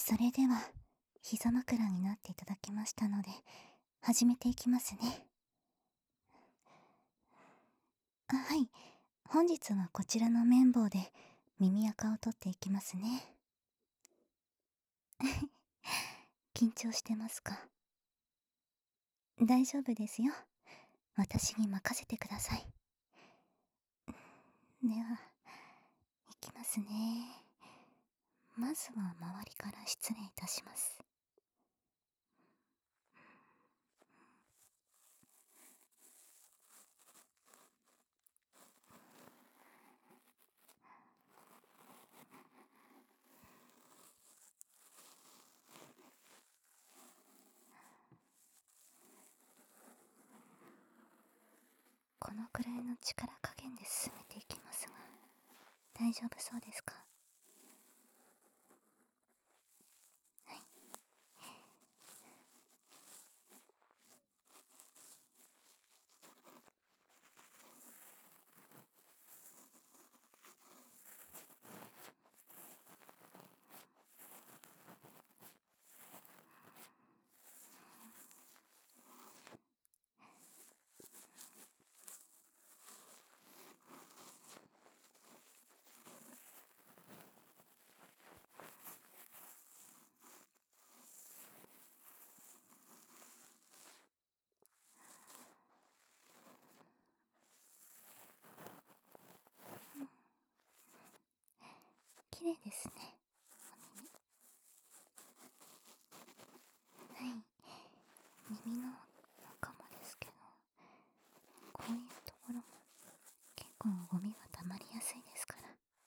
それでは、膝枕になっていただきましたので、始めていきますね。はい。本日はこちらの綿棒で耳垢を取っていきますね。緊張してますか？大丈夫ですよ。私に任せてください。では、いきますね。まずは周りから失礼いたします。このくらいの力加減で進めていきますが、大丈夫そうですか？はい。綺麗ですね。はい。耳の中もですけど、こういうところも結構ゴミが溜まりやすいですから。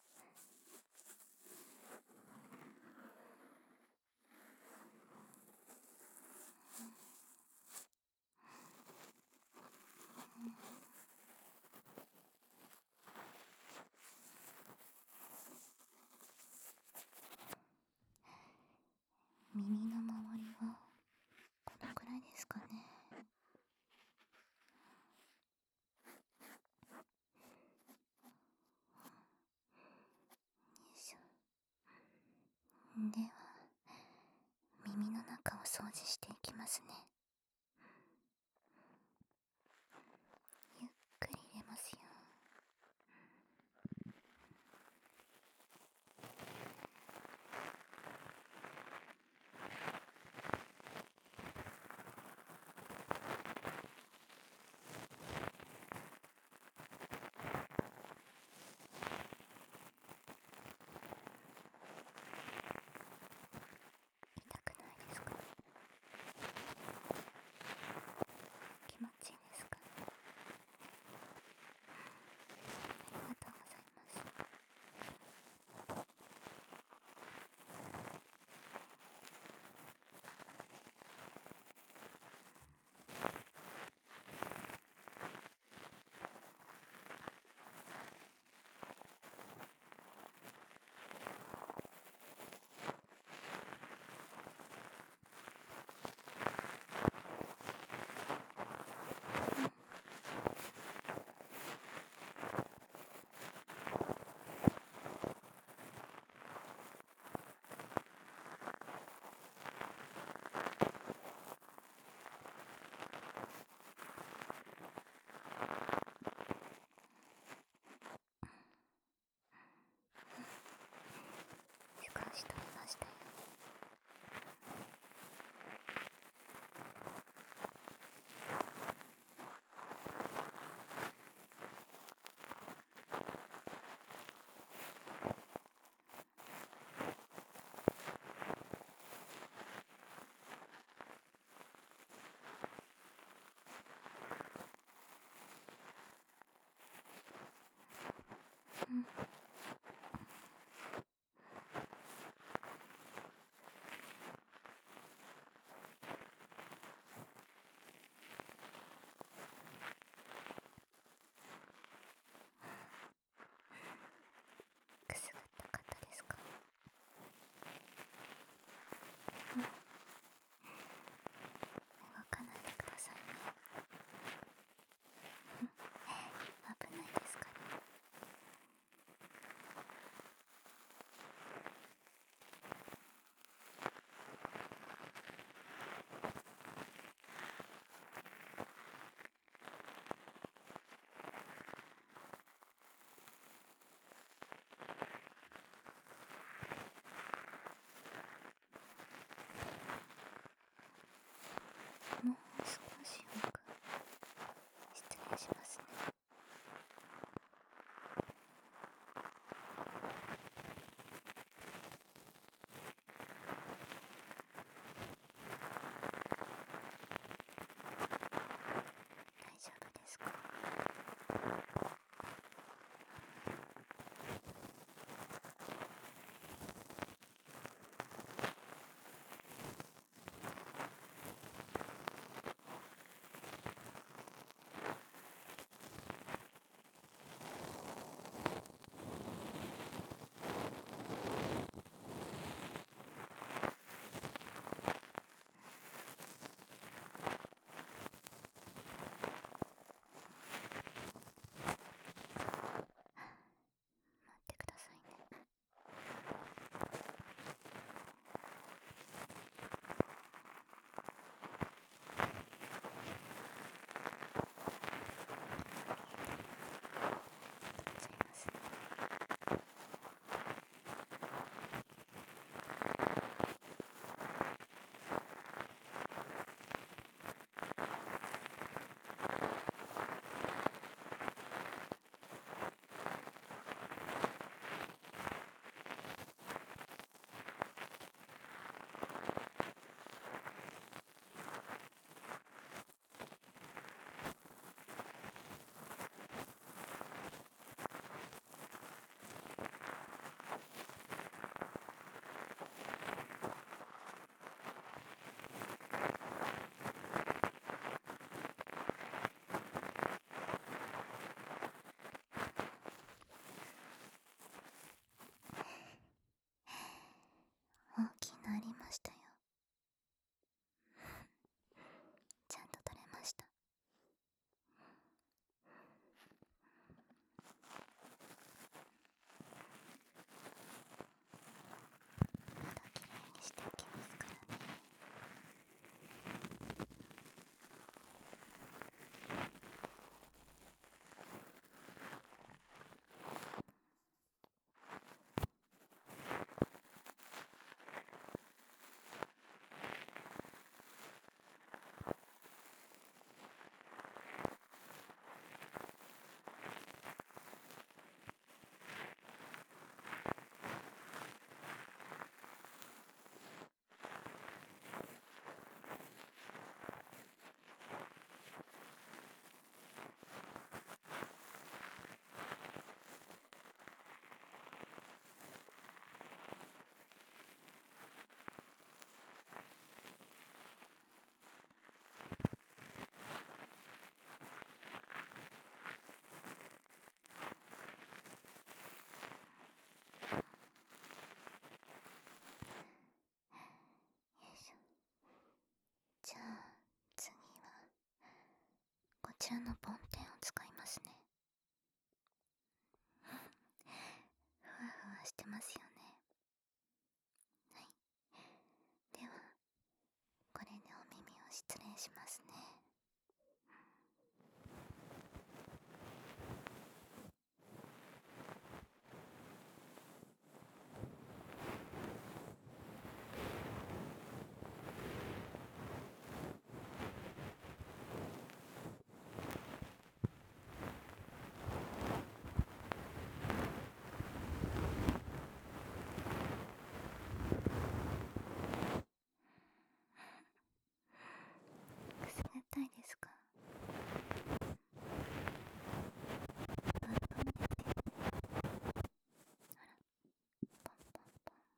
耳の周りはこのくらいですかね。よいしょ。では、耳の中を掃除していきますね。ゆっくり入れますよ。痛くないですか？ ちらの梵天を使いますね。ふわふわしてますよね。はい。では、これでお耳を失礼しますね。くすぐったいですか？ポンポンですよね。ポンポンポン。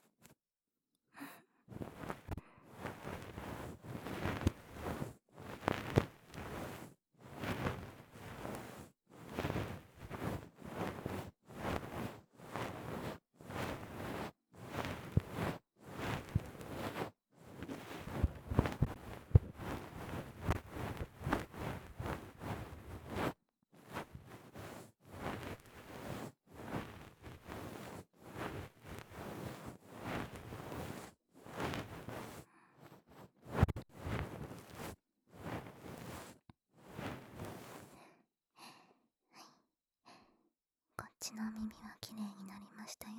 こっちのお耳はきれいになりましたよ。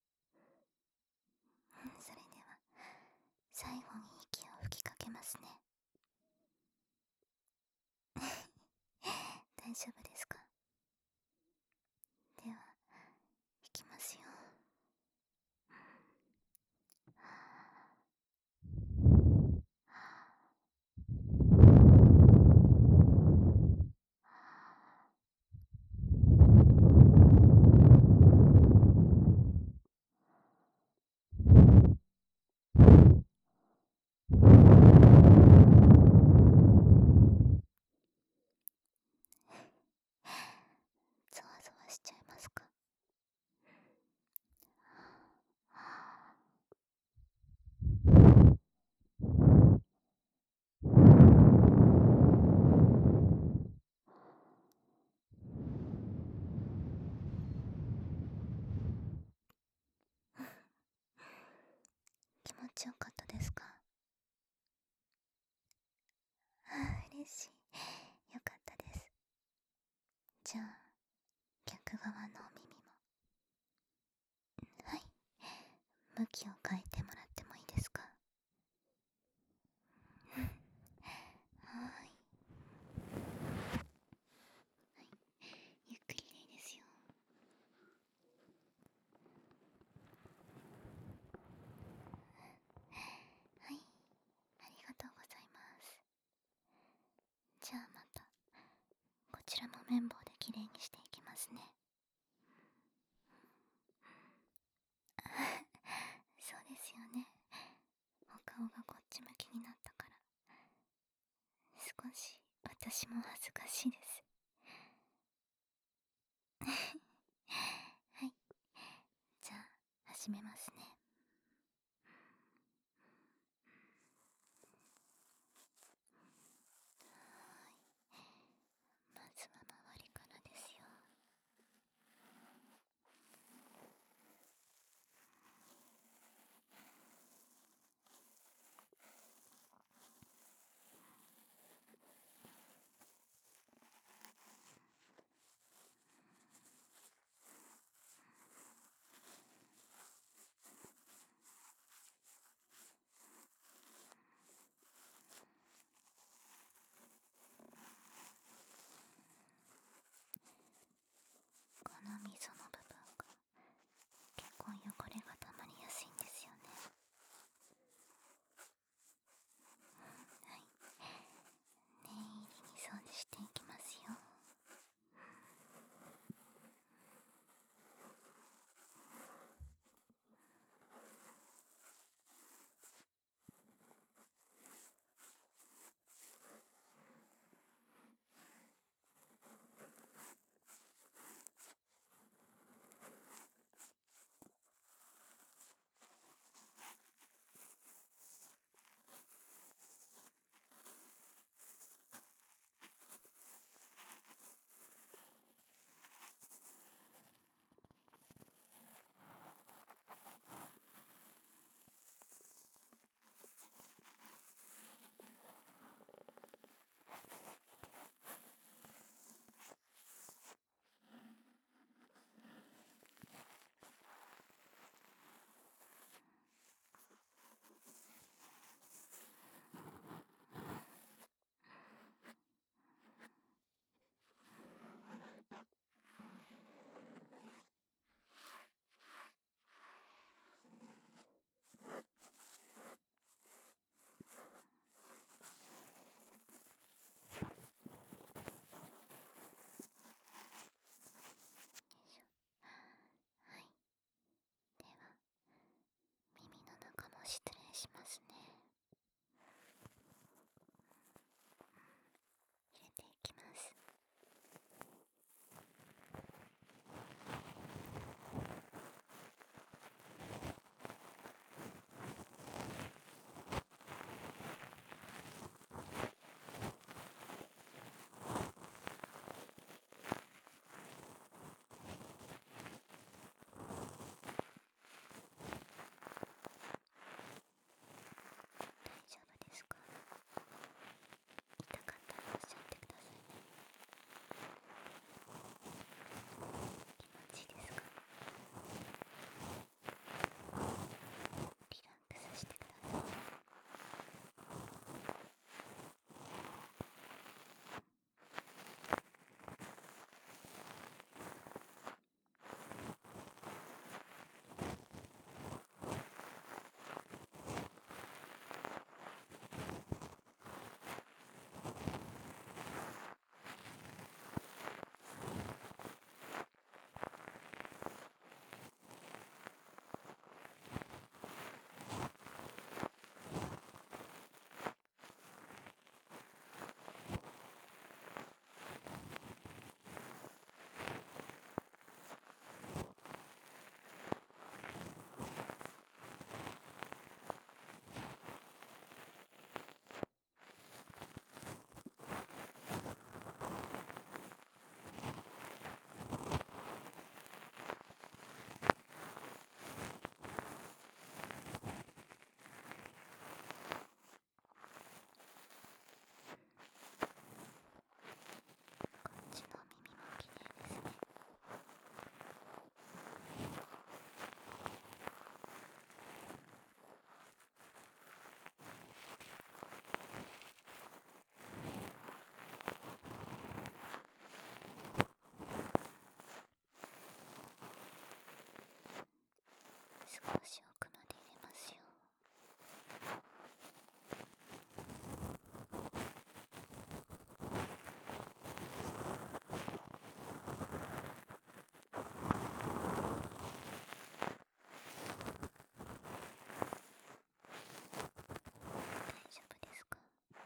それでは最後に息を吹きかけますね。大丈夫ですか？では、いきますよ。ゾワゾワしちゃいますか？気持ちよかったですか？嬉しい。よかったです。じゃあ、逆側のお耳も。はい。向きを変えてもらってもいいですか？はい。はい。ゆっくりでいいですよ。はい。ありがとうございます。じゃあまた、こちらも綿棒できれいにしていきますね。そうですよね。お顔がこっち向きになったから、少し私も恥ずかしいです。はい。じゃあ、始めますね。まずは周りからですよ。 失礼しますね。入れていきます。大丈夫ですか？痛かったらおっしゃってくださいね。気持ちいいですか？リラックスしてください。こっちの耳もきれいですね。少し奥まで入れますよ。大丈夫ですか？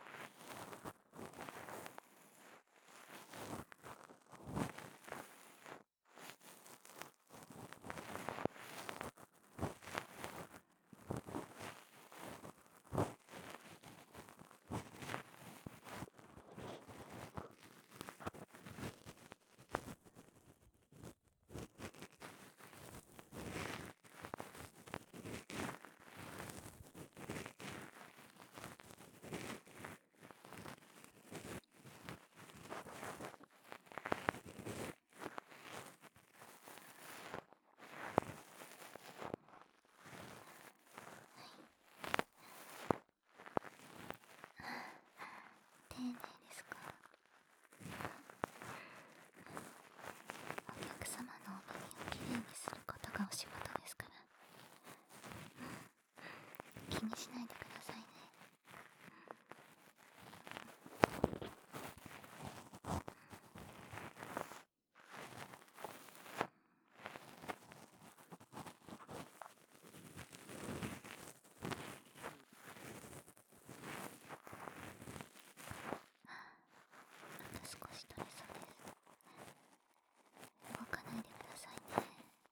丁寧ですか？お客様のお耳をきれいにすることがお仕事ですから、気にしないでくださいね。また少し取れそうです。動かないでくださいね。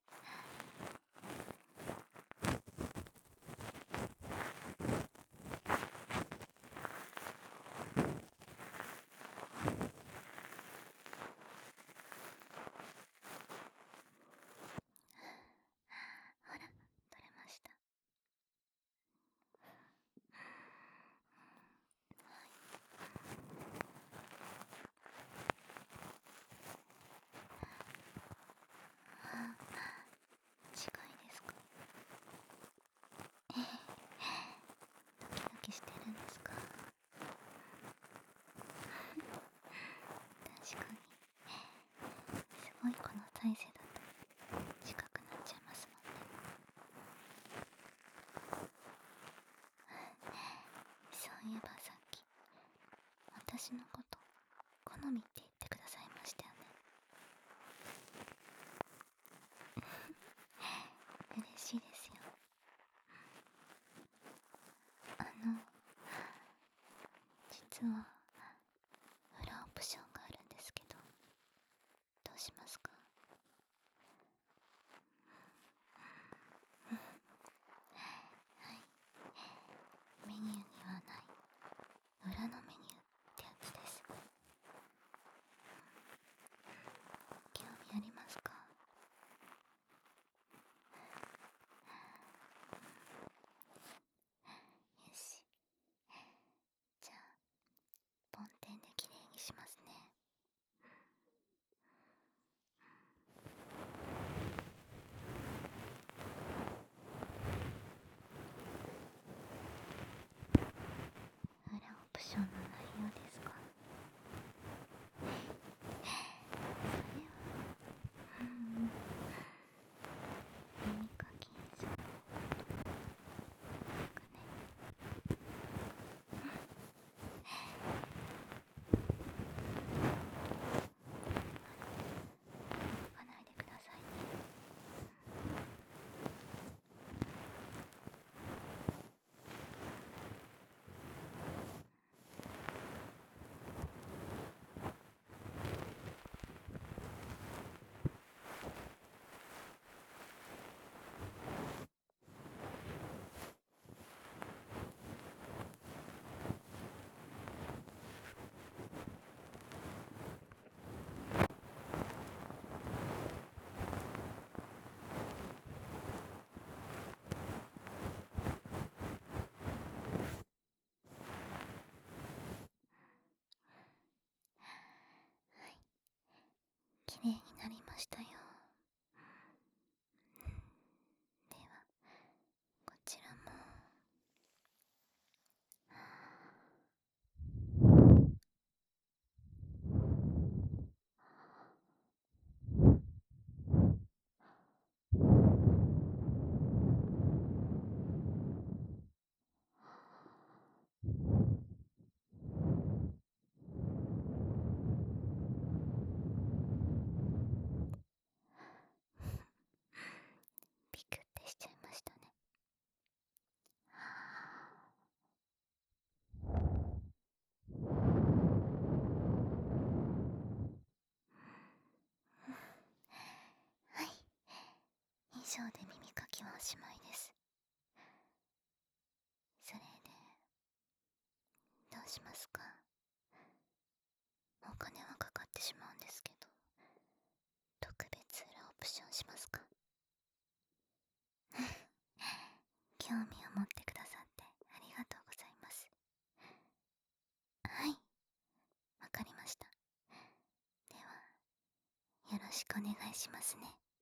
ほら、取れました。近いですか？ドキドキしてるんですか？確かに、すごいこの体勢だと近くなっちゃいますもんね。そういえばさっき、私のこと好みって言ってくださいましたよね。嬉しいですよ。 の、実は裏オプションがあるんですけど、どうしますか？はい、メニューにはない裏のメニューってやつです。興味ありますか？よし、じゃあポンテンできれいにしますね。裏オプションの内容ですか？それは、耳かきするとかね。動かないでくださいね。はい、きれいになりましたよ。ではこちらも。ピクってしちゃいましたね。はい、以上で耳かきはおしまいです。それでどうしますか？お金はかかってしまうんですけど、特別裏オプションしますか？興味を持ってくださってありがとうございます。はい、わかりました。ではよろしくお願いしますね。